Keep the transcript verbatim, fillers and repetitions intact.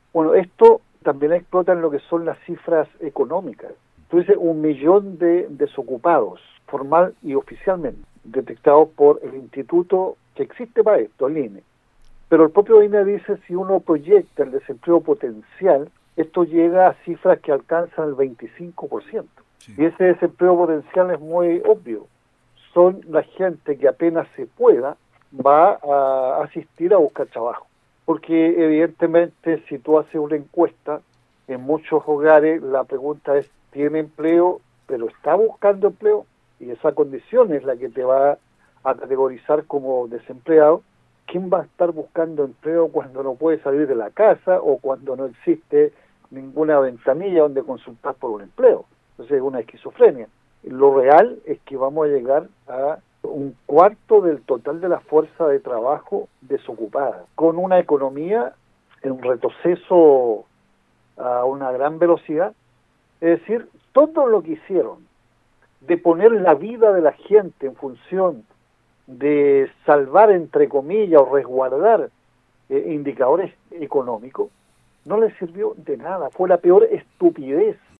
Bueno, esto también explota en lo que son las cifras económicas. Tú dices un millón de desocupados, formal y oficialmente, detectados por el instituto que existe para esto, el I N E. Pero el propio I N E dice, si uno proyecta el desempleo potencial, esto llega a cifras que alcanzan el veinticinco por ciento. Sí. Y ese desempleo potencial es muy obvio. Son la gente que apenas se pueda va a asistir a buscar trabajo. Porque evidentemente si tú haces una encuesta, en muchos hogares la pregunta es, ¿tiene empleo pero está buscando empleo? Y esa condición es la que te va a categorizar como desempleado. ¿Quién va a estar buscando empleo cuando no puede salir de la casa o cuando no existe ninguna ventanilla donde consultar por un empleo? Entonces es una esquizofrenia. Lo real es que vamos a llegar a un cuarto del total de la fuerza de trabajo desocupada, con una economía en un retroceso a una gran velocidad. Es decir, todo lo que hicieron de poner la vida de la gente en función de salvar, entre comillas, o resguardar eh, indicadores económicos, no les sirvió de nada. Fue la peor estupidez